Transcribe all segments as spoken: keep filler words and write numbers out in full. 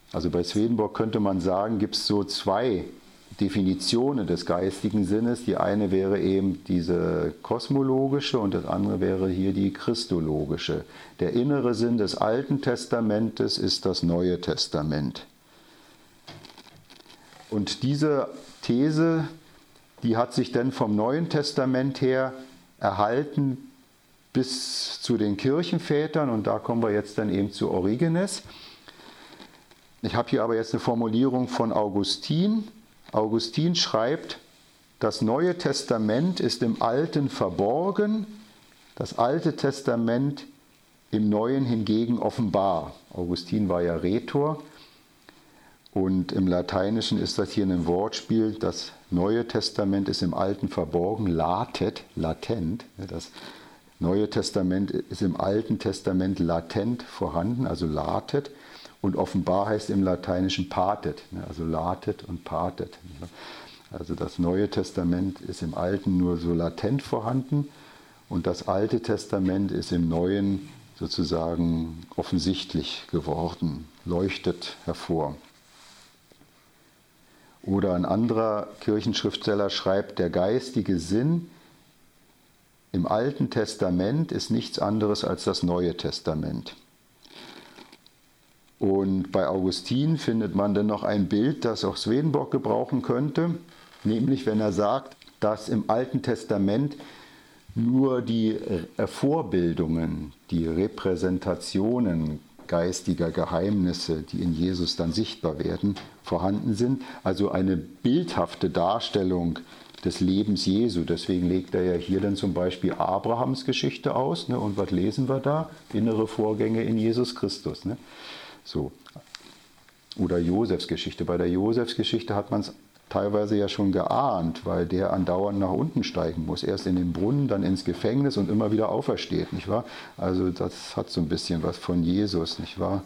Also bei Swedenborg könnte man sagen, gibt es so zwei Definitionen des geistigen Sinnes. Die eine wäre eben diese kosmologische und das andere wäre hier die christologische. Der innere Sinn des Alten Testamentes ist das Neue Testament. Und diese These, die hat sich dann vom Neuen Testament her erhalten bis zu den Kirchenvätern und da kommen wir jetzt dann eben zu Origenes. Ich habe hier aber jetzt eine Formulierung von Augustin. Augustin schreibt, das Neue Testament ist im Alten verborgen, das Alte Testament im Neuen hingegen offenbar. Augustin war ja Rhetor und im Lateinischen ist das hier ein Wortspiel, das Neue Testament ist im Alten verborgen, latet, latent. Das Neue Testament ist im Alten Testament latent vorhanden, also latet. Und offenbar heißt im Lateinischen patet, also latet und patet. Also das Neue Testament ist im Alten nur so latent vorhanden und das Alte Testament ist im Neuen sozusagen offensichtlich geworden, leuchtet hervor. Oder ein anderer Kirchenschriftsteller schreibt, der geistige Sinn im Alten Testament ist nichts anderes als das Neue Testament. Und bei Augustin findet man dann noch ein Bild, das auch Swedenborg gebrauchen könnte, nämlich wenn er sagt, dass im Alten Testament nur die Vorbildungen, die Repräsentationen geistiger Geheimnisse, die in Jesus dann sichtbar werden, vorhanden sind. Also eine bildhafte Darstellung des Lebens Jesu. Deswegen legt er ja hier dann zum Beispiel Abrahams Geschichte aus. Ne? Und was lesen wir da? Innere Vorgänge in Jesus Christus. Ne? So. Oder Josefs Geschichte. Bei der Josefs Geschichte hat man es teilweise ja schon geahnt, weil der andauernd nach unten steigen muss. Erst in den Brunnen, dann ins Gefängnis und immer wieder aufersteht, nicht wahr? Also das hat so ein bisschen was von Jesus, nicht wahr?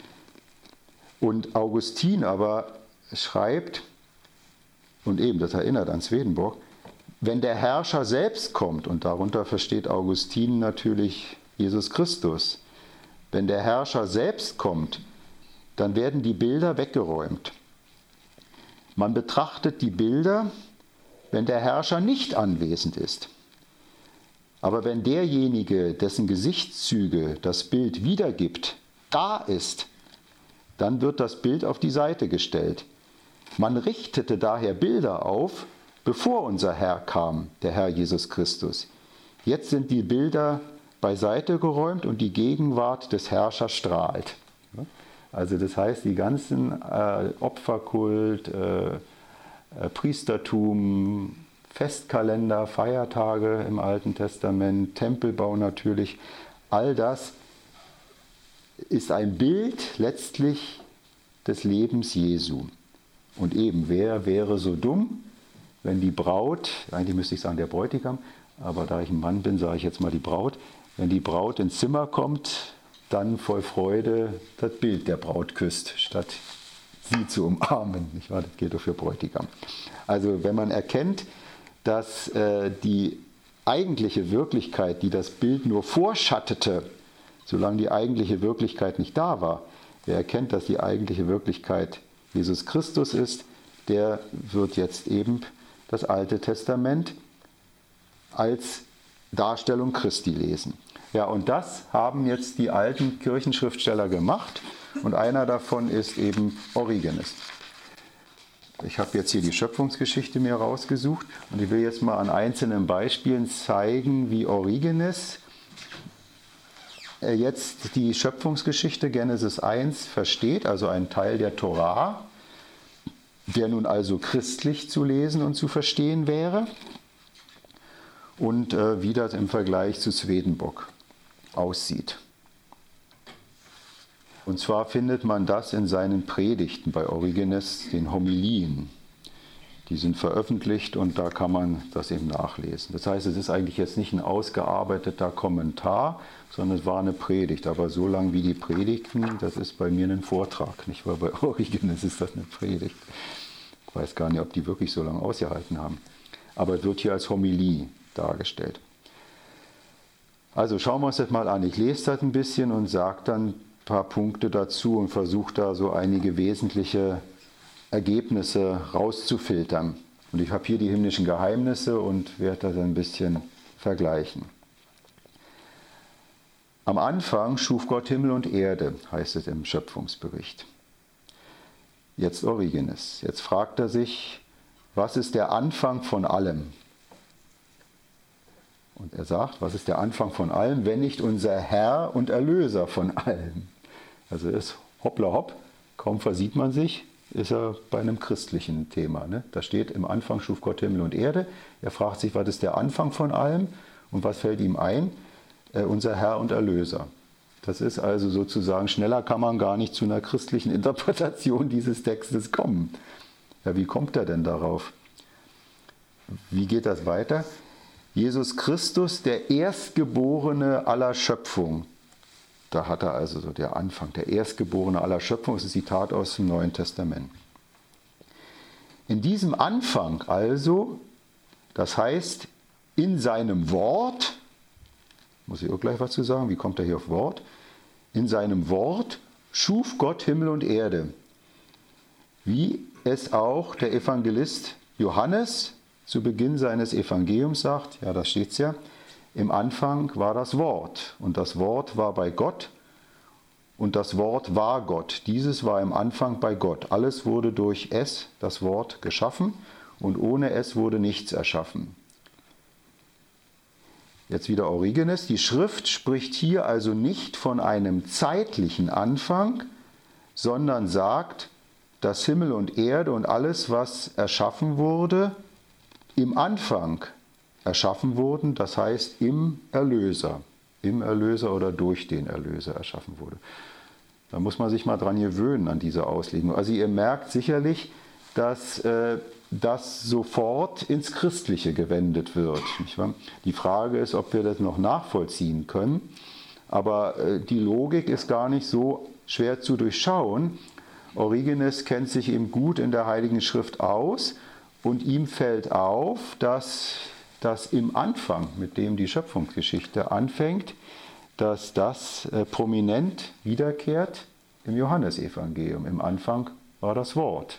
Und Augustin aber schreibt, und eben, das erinnert an Swedenborg, wenn der Herrscher selbst kommt, und darunter versteht Augustin natürlich Jesus Christus, wenn der Herrscher selbst kommt, dann werden die Bilder weggeräumt. Man betrachtet die Bilder, wenn der Herrscher nicht anwesend ist. Aber wenn derjenige, dessen Gesichtszüge das Bild wiedergibt, da ist, dann wird das Bild auf die Seite gestellt. Man richtete daher Bilder auf, bevor unser Herr kam, der Herr Jesus Christus. Jetzt sind die Bilder beiseite geräumt und die Gegenwart des Herrschers strahlt. Also das heißt, die ganzen äh, Opferkult, äh, äh, Priestertum, Festkalender, Feiertage im Alten Testament, Tempelbau natürlich, all das ist ein Bild letztlich des Lebens Jesu. Und eben, wer wäre so dumm, wenn die Braut, eigentlich müsste ich sagen der Bräutigam, aber da ich ein Mann bin, sage ich jetzt mal die Braut, wenn die Braut ins Zimmer kommt, dann voll Freude das Bild der Braut küsst, statt sie zu umarmen. Nicht wahr? Das gilt auch für Bräutigam. Also wenn man erkennt, dass äh, die eigentliche Wirklichkeit, die das Bild nur vorschattete, solange die eigentliche Wirklichkeit nicht da war, wer erkennt, dass die eigentliche Wirklichkeit Jesus Christus ist, der wird jetzt eben das Alte Testament als Darstellung Christi lesen. Ja, und das haben jetzt die alten Kirchenschriftsteller gemacht und einer davon ist eben Origenes. Ich habe jetzt hier die Schöpfungsgeschichte mir rausgesucht und ich will jetzt mal an einzelnen Beispielen zeigen, wie Origenes jetzt die Schöpfungsgeschichte Genesis eins versteht, also ein Teil der Torah, der nun also christlich zu lesen und zu verstehen wäre und äh, wie das im Vergleich zu Swedenborg aussieht. Und zwar findet man das in seinen Predigten bei Origenes, den Homilien. Die sind veröffentlicht und da kann man das eben nachlesen. Das heißt, es ist eigentlich jetzt nicht ein ausgearbeiteter Kommentar, sondern es war eine Predigt. Aber so lang wie die Predigten, das ist bei mir ein Vortrag, nicht wahr? Bei Origenes ist das eine Predigt. Ich weiß gar nicht, ob die wirklich so lange ausgehalten haben. Aber es wird hier als Homilie dargestellt. Also schauen wir uns das mal an. Ich lese das ein bisschen und sage dann paar Punkte dazu und versuche da so einige wesentliche Ergebnisse rauszufiltern. Und ich habe hier die himmlischen Geheimnisse und werde das ein bisschen vergleichen. Am Anfang schuf Gott Himmel und Erde, heißt es im Schöpfungsbericht. Jetzt Origenes. Jetzt fragt er sich, was ist der Anfang von allem? Und er sagt, was ist der Anfang von allem, wenn nicht unser Herr und Erlöser von allem? Also ist hoppla hopp, kaum versieht man sich, ist er bei einem christlichen Thema. Ne? Da steht, im Anfang schuf Gott Himmel und Erde. Er fragt sich, was ist der Anfang von allem? Und was fällt ihm ein? Äh, unser Herr und Erlöser. Das ist also sozusagen, schneller kann man gar nicht zu einer christlichen Interpretation dieses Textes kommen. Ja, wie kommt er denn darauf? Wie geht das weiter? Jesus Christus, der Erstgeborene aller Schöpfung. Da hat er also so der Anfang, der Erstgeborene aller Schöpfung, das ist ein Zitat aus dem Neuen Testament. In diesem Anfang also, das heißt, in seinem Wort, muss ich auch gleich was zu sagen, wie kommt er hier auf Wort? In seinem Wort schuf Gott Himmel und Erde, wie es auch der Evangelist Johannes zu Beginn seines Evangeliums sagt, ja, da steht es ja, im Anfang war das Wort und das Wort war bei Gott und das Wort war Gott. Dieses war im Anfang bei Gott. Alles wurde durch es, das Wort, geschaffen und ohne es wurde nichts erschaffen. Jetzt wieder Origenes. Die Schrift spricht hier also nicht von einem zeitlichen Anfang, sondern sagt, dass Himmel und Erde und alles, was erschaffen wurde, im Anfang erschaffen wurden, das heißt im Erlöser, im Erlöser oder durch den Erlöser erschaffen wurde. Da muss man sich mal dran gewöhnen an diese Auslegung. Also ihr merkt sicherlich, dass äh, das sofort ins Christliche gewendet wird. Nicht wahr? Die Frage ist, ob wir das noch nachvollziehen können, aber äh, die Logik ist gar nicht so schwer zu durchschauen. Origenes kennt sich eben gut in der Heiligen Schrift aus und ihm fällt auf, dass das im Anfang, mit dem die Schöpfungsgeschichte anfängt, dass das äh, prominent wiederkehrt im Johannesevangelium. Im Anfang war das Wort.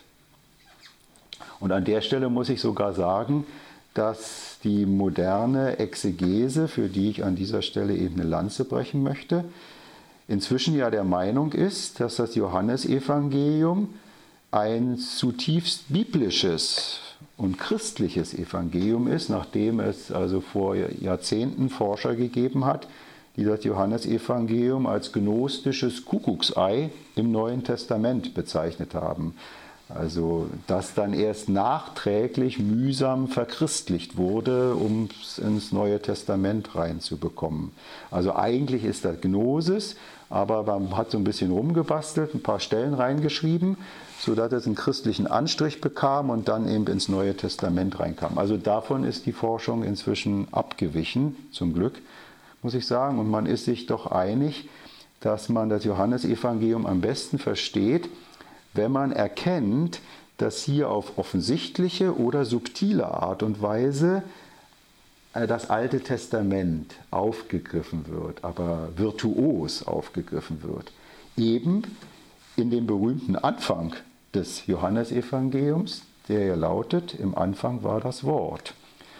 Und an der Stelle muss ich sogar sagen, dass die moderne Exegese, für die ich an dieser Stelle eben eine Lanze brechen möchte, inzwischen ja der Meinung ist, dass das Johannesevangelium ein zutiefst biblisches und christliches Evangelium ist, nachdem es also vor Jahrzehnten Forscher gegeben hat, die das Johannesevangelium als gnostisches Kuckucksei im Neuen Testament bezeichnet haben. Also das dann erst nachträglich mühsam verchristlicht wurde, um es ins Neue Testament reinzubekommen. Also eigentlich ist das Gnosis, aber man hat so ein bisschen rumgebastelt, ein paar Stellen reingeschrieben, sodass es einen christlichen Anstrich bekam und dann eben ins Neue Testament reinkam. Also davon ist die Forschung inzwischen abgewichen, zum Glück, muss ich sagen. Und man ist sich doch einig, dass man das Johannesevangelium am besten versteht, wenn man erkennt, dass hier auf offensichtliche oder subtile Art und Weise das Alte Testament aufgegriffen wird, aber virtuos aufgegriffen wird. Eben in dem berühmten Anfang des Johannesevangeliums, der ja lautet, im Anfang war das Wort.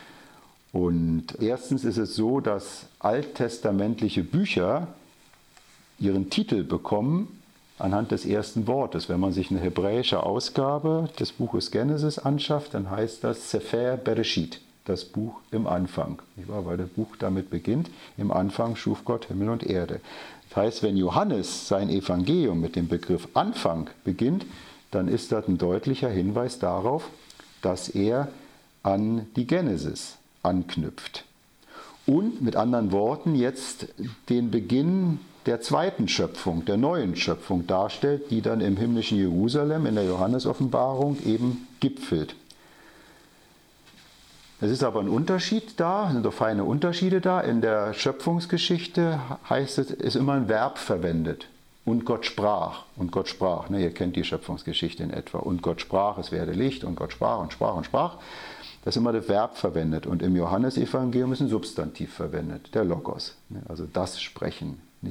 Und erstens ist es so, dass alttestamentliche Bücher ihren Titel bekommen anhand des ersten Wortes. Wenn man sich eine hebräische Ausgabe des Buches Genesis anschafft, dann heißt das Sefer Bereshit, das Buch im Anfang. Weil das Buch damit beginnt, im Anfang schuf Gott Himmel und Erde. Das heißt, wenn Johannes sein Evangelium mit dem Begriff Anfang beginnt, dann ist das ein deutlicher Hinweis darauf, dass er an die Genesis anknüpft. Und mit anderen Worten jetzt den Beginn der zweiten Schöpfung, der neuen Schöpfung darstellt, die dann im himmlischen Jerusalem in der Johannesoffenbarung eben gipfelt. Es ist aber ein Unterschied da, es sind doch feine Unterschiede da. In der Schöpfungsgeschichte heißt es, ist immer ein Verb verwendet. Und Gott sprach, und Gott sprach. Ne, ihr kennt die Schöpfungsgeschichte in etwa. Und Gott sprach, es werde Licht, und Gott sprach und sprach und sprach. Das ist immer das Verb verwendet. Und im Johannesevangelium ist ein Substantiv verwendet, der Logos. Ne, also das Sprechen. Nicht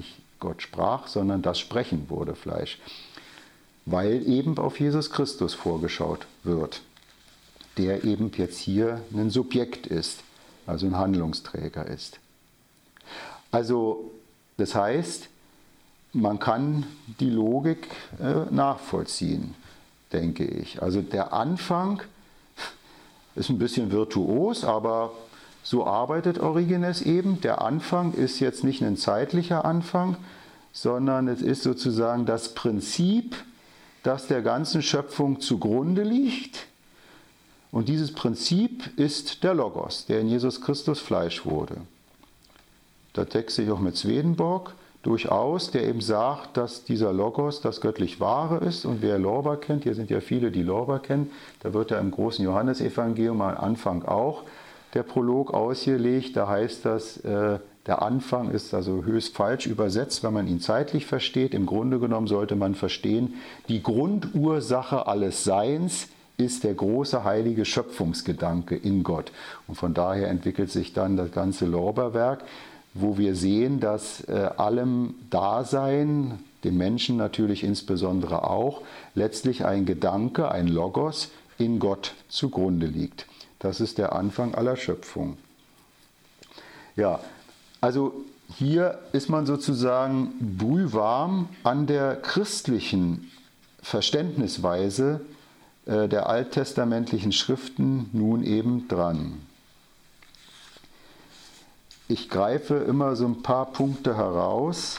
Gott sprach, sondern das Sprechen wurde Fleisch. Weil eben auf Jesus Christus vorgeschaut wird, der eben jetzt hier ein Subjekt ist, also ein Handlungsträger ist. Also das heißt, man kann die Logik äh, nachvollziehen, denke ich. Also der Anfang ist ein bisschen virtuos, aber so arbeitet Origenes eben. Der Anfang ist jetzt nicht ein zeitlicher Anfang, sondern es ist sozusagen das Prinzip, das der ganzen Schöpfung zugrunde liegt. Und dieses Prinzip ist der Logos, der in Jesus Christus Fleisch wurde. Da deckt sich auch mit Swedenborg durchaus, der eben sagt, dass dieser Logos das göttlich Wahre ist. Und wer Lorber kennt, hier sind ja viele, die Lorber kennen, da wird ja im großen Johannesevangelium am Anfang auch der Prolog ausgelegt. Da heißt das, äh, der Anfang ist also höchst falsch übersetzt, wenn man ihn zeitlich versteht. Im Grunde genommen sollte man verstehen, die Grundursache alles Seins ist der große heilige Schöpfungsgedanke in Gott. Und von daher entwickelt sich dann das ganze Lorberwerk, wo wir sehen, dass äh, allem Dasein, dem Menschen natürlich insbesondere auch, letztlich ein Gedanke, ein Logos in Gott zugrunde liegt. Das ist der Anfang aller Schöpfung. Ja, also hier ist man sozusagen brühwarm an der christlichen Verständnisweise äh, der alttestamentlichen Schriften nun eben dran. Ich greife immer so ein paar Punkte heraus,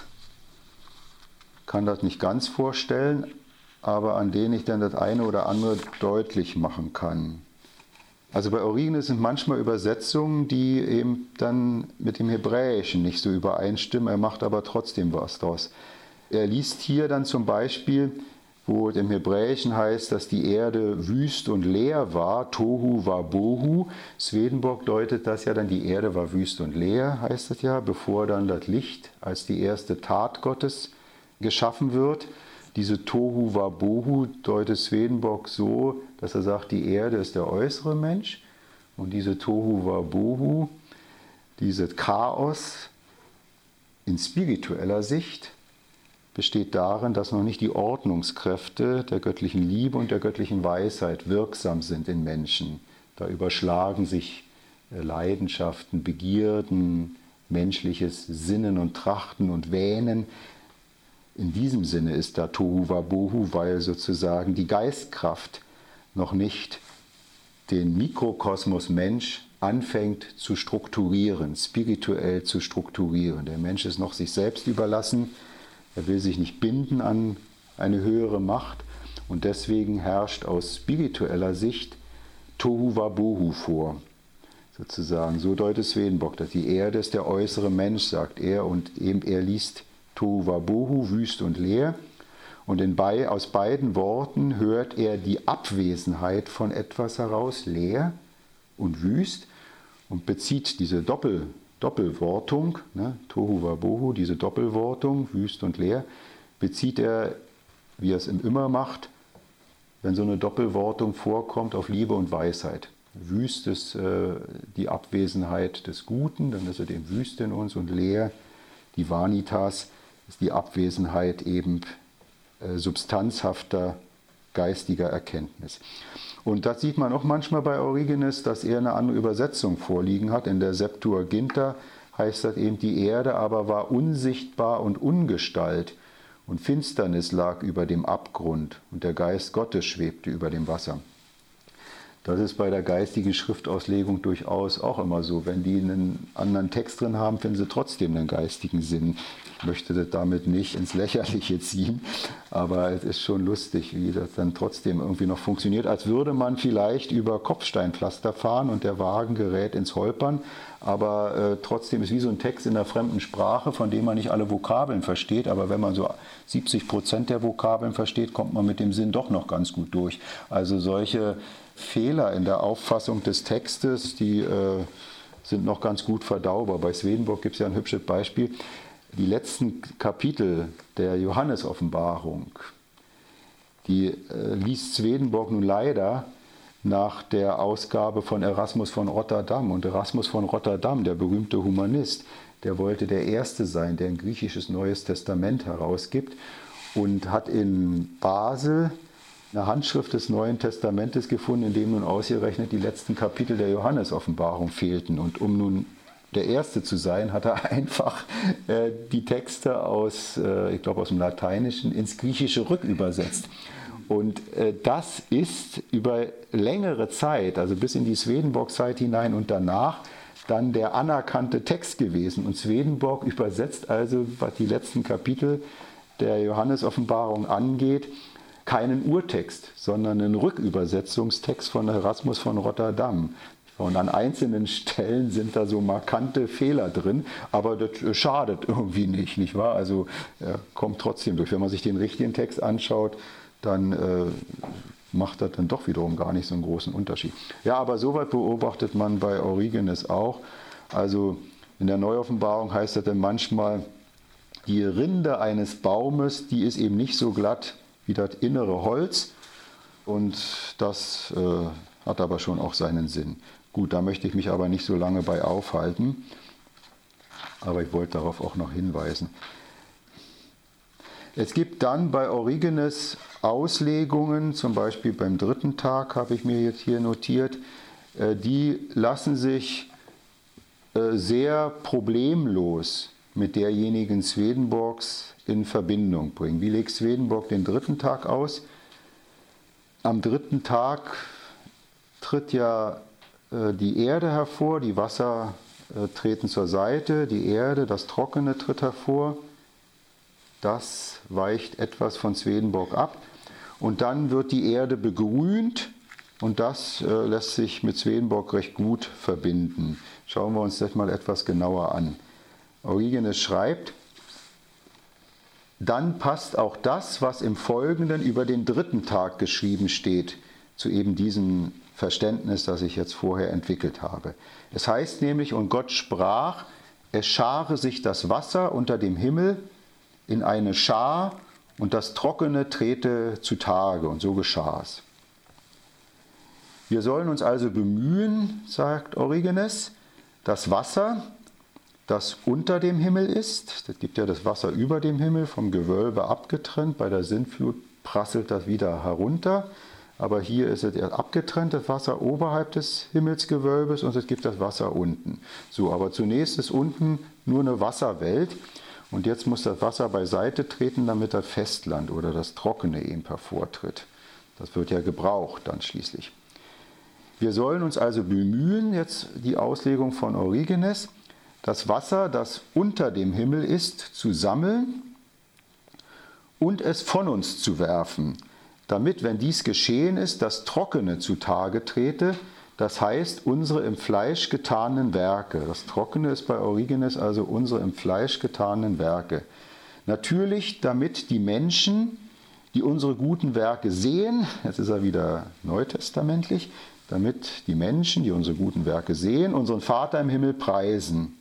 kann das nicht ganz vorstellen, aber an denen ich dann das eine oder andere deutlich machen kann. Also bei Origenes sind manchmal Übersetzungen, die eben dann mit dem Hebräischen nicht so übereinstimmen, er macht aber trotzdem was draus. Er liest hier dann zum Beispiel, wo im Hebräischen heißt, dass die Erde wüst und leer war, Tohu war Bohu. Swedenborg deutet das ja dann, die Erde war wüst und leer, heißt das ja, bevor dann das Licht als die erste Tat Gottes geschaffen wird. Diese Tohu war Bohu deutet Swedenborg so, dass er sagt, die Erde ist der äußere Mensch und diese Tohu war Bohu, dieses Chaos in spiritueller Sicht, besteht darin, dass noch nicht die Ordnungskräfte der göttlichen Liebe und der göttlichen Weisheit wirksam sind in Menschen. Da überschlagen sich Leidenschaften, Begierden, menschliches Sinnen und Trachten und Wähnen. In diesem Sinne ist da Tohu Wabohu, weil sozusagen die Geistkraft noch nicht den Mikrokosmos Mensch anfängt zu strukturieren, spirituell zu strukturieren. Der Mensch ist noch sich selbst überlassen. Er will sich nicht binden an eine höhere Macht und deswegen herrscht aus spiritueller Sicht Tohu Wabohu vor. Sozusagen, so deutet Swedenborg, dass die Erde ist der äußere Mensch, sagt er, und eben er liest Tohu Wabohu, wüst und leer. Und in bei, aus beiden Worten hört er die Abwesenheit von etwas heraus, leer und wüst, und bezieht diese Doppel Doppelwortung, ne, Tohu Wabohu, diese Doppelwortung, wüst und leer, bezieht er, wie er es immer macht, wenn so eine Doppelwortung vorkommt, auf Liebe und Weisheit. Wüst ist äh, die Abwesenheit des Guten, dann ist es eben wüst in uns, und leer, die Vanitas, ist die Abwesenheit eben äh, substanzhafter geistiger Erkenntnis. Und das sieht man auch manchmal bei Origenes, dass er eine andere Übersetzung vorliegen hat. In der Septuaginta heißt das eben, die Erde aber war unsichtbar und ungestalt und Finsternis lag über dem Abgrund und der Geist Gottes schwebte über dem Wasser. Das ist bei der geistigen Schriftauslegung durchaus auch immer so. Wenn die einen anderen Text drin haben, finden sie trotzdem einen geistigen Sinn. Ich möchte das damit nicht ins Lächerliche ziehen, aber es ist schon lustig, wie das dann trotzdem irgendwie noch funktioniert, als würde man vielleicht über Kopfsteinpflaster fahren und der Wagen gerät ins Holpern, aber äh, trotzdem ist wie so ein Text in einer fremden Sprache, von dem man nicht alle Vokabeln versteht, aber wenn man so siebzig Prozent der Vokabeln versteht, kommt man mit dem Sinn doch noch ganz gut durch. Also solche Fehler in der Auffassung des Textes, die äh, sind noch ganz gut verdaubar. Bei Swedenborg gibt es ja ein hübsches Beispiel. Die letzten Kapitel der Johannes-Offenbarung, die äh, liest Swedenborg nun leider nach der Ausgabe von Erasmus von Rotterdam. Und Erasmus von Rotterdam, der berühmte Humanist, der wollte der Erste sein, der ein griechisches Neues Testament herausgibt und hat in Basel eine Handschrift des Neuen Testamentes gefunden, in dem nun ausgerechnet die letzten Kapitel der Johannes-Offenbarung fehlten. Und um nun der Erste zu sein, hat er einfach äh, die Texte aus, äh, ich glaube aus dem Lateinischen, ins Griechische rückübersetzt. Und äh, das ist über längere Zeit, also bis in die Swedenborg-Zeit hinein und danach, dann der anerkannte Text gewesen. Und Swedenborg übersetzt also, was die letzten Kapitel der Johannes-Offenbarung angeht, keinen Urtext, sondern einen Rückübersetzungstext von Erasmus von Rotterdam. Und an einzelnen Stellen sind da so markante Fehler drin, aber das schadet irgendwie nicht, nicht wahr? Also er kommt trotzdem durch. Wenn man sich den richtigen Text anschaut, dann äh, macht das dann doch wiederum gar nicht so einen großen Unterschied. Ja, aber soweit beobachtet man bei Origenes auch. Also in der Neuoffenbarung heißt das dann manchmal, die Rinde eines Baumes, die ist eben nicht so glatt wie das innere Holz. Und das äh, hat aber schon auch seinen Sinn. Gut, da möchte ich mich aber nicht so lange bei aufhalten. Aber ich wollte darauf auch noch hinweisen. Es gibt dann bei Origenes Auslegungen, zum Beispiel beim dritten Tag habe ich mir jetzt hier notiert, die lassen sich sehr problemlos mit derjenigen Swedenborgs in Verbindung bringen. Wie legt Swedenborg den dritten Tag aus? Am dritten Tag tritt ja die Erde hervor, die Wasser treten zur Seite, die Erde, das Trockene tritt hervor. Das weicht etwas von Swedenborg ab. Und dann wird die Erde begrünt und das äh, lässt sich mit Swedenborg recht gut verbinden. Schauen wir uns das mal etwas genauer an. Origenes schreibt, dann passt auch das, was im Folgenden über den dritten Tag geschrieben steht, zu eben diesem Verständnis, das ich jetzt vorher entwickelt habe. Es heißt nämlich, und Gott sprach, es schare sich das Wasser unter dem Himmel in eine Schar und das Trockene trete zutage. Und so geschah es. Wir sollen uns also bemühen, sagt Origenes, das Wasser, das unter dem Himmel ist, das gibt ja das Wasser über dem Himmel, vom Gewölbe abgetrennt, bei der Sintflut prasselt das wieder herunter, aber hier ist es abgetrennt, das Wasser oberhalb des Himmelsgewölbes und es gibt das Wasser unten. So, aber zunächst ist unten nur eine Wasserwelt. Und jetzt muss das Wasser beiseite treten, damit das Festland oder das Trockene eben hervortritt. Das wird ja gebraucht dann schließlich. Wir sollen uns also bemühen, jetzt die Auslegung von Origenes, das Wasser, das unter dem Himmel ist, zu sammeln und es von uns zu werfen, damit, wenn dies geschehen ist, das Trockene zutage trete, das heißt, unsere im Fleisch getanen Werke. Das Trockene ist bei Origenes also unsere im Fleisch getanen Werke. Natürlich, damit die Menschen, die unsere guten Werke sehen, jetzt ist er wieder neutestamentlich, damit die Menschen, die unsere guten Werke sehen, unseren Vater im Himmel preisen.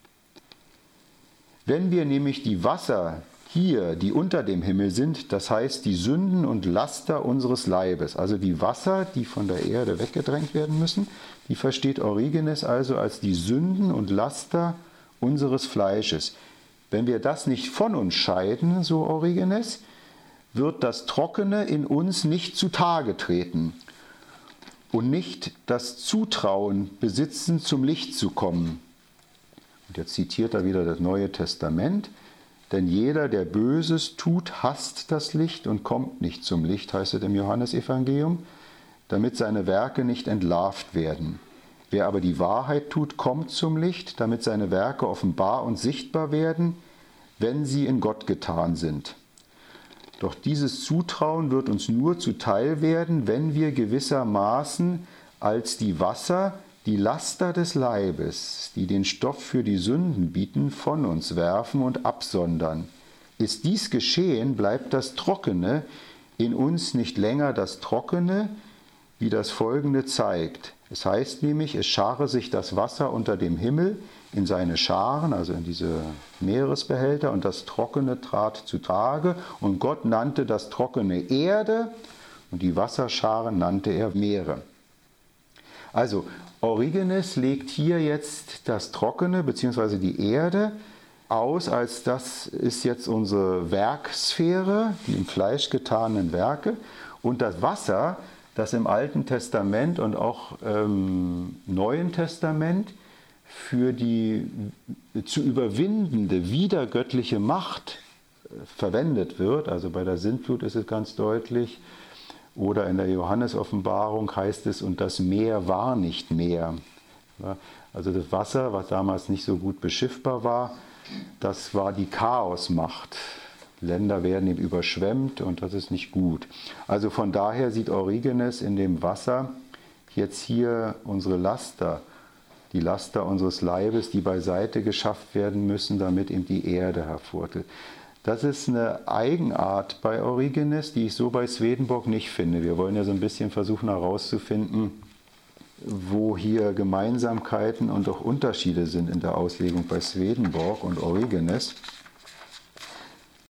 Wenn wir nämlich die Wasser hier, die unter dem Himmel sind, das heißt die Sünden und Laster unseres Leibes, also die Wasser, die von der Erde weggedrängt werden müssen, die versteht Origenes also als die Sünden und Laster unseres Fleisches. Wenn wir das nicht von uns scheiden, so Origenes, wird das Trockene in uns nicht zutage treten und nicht das Zutrauen besitzen, zum Licht zu kommen. Und jetzt zitiert er wieder das Neue Testament. Denn jeder, der Böses tut, hasst das Licht und kommt nicht zum Licht, heißt es im Johannesevangelium, damit seine Werke nicht entlarvt werden. Wer aber die Wahrheit tut, kommt zum Licht, damit seine Werke offenbar und sichtbar werden, wenn sie in Gott getan sind. Doch dieses Zutrauen wird uns nur zuteil werden, wenn wir gewissermaßen als die Wasser, die Laster des Leibes, die den Stoff für die Sünden bieten, von uns werfen und absondern. Ist dies geschehen, bleibt das Trockene in uns nicht länger das Trockene, wie das Folgende zeigt. Es heißt nämlich, es schare sich das Wasser unter dem Himmel in seine Scharen, also in diese Meeresbehälter, und das Trockene trat zutage, und Gott nannte das Trockene Erde, und die Wasserscharen nannte er Meere. Also Origenes legt hier jetzt das Trockene bzw. die Erde aus, als das ist jetzt unsere Werksphäre, die im Fleisch getanen Werke, und das Wasser, das im Alten Testament und auch im Neuen Testament für die zu überwindende widergöttliche Macht verwendet wird. Also bei der Sintflut ist es ganz deutlich, oder in der Johannes-Offenbarung heißt es, und das Meer war nicht mehr. Also das Wasser, was damals nicht so gut beschiffbar war, das war die Chaosmacht. Länder werden eben überschwemmt und das ist nicht gut. Also von daher sieht Origenes in dem Wasser jetzt hier unsere Laster, die Laster unseres Leibes, die beiseite geschafft werden müssen, damit eben die Erde hervortritt. Das ist eine Eigenart bei Origenes, die ich so bei Swedenborg nicht finde. Wir wollen ja so ein bisschen versuchen herauszufinden, wo hier Gemeinsamkeiten und auch Unterschiede sind in der Auslegung bei Swedenborg und Origenes.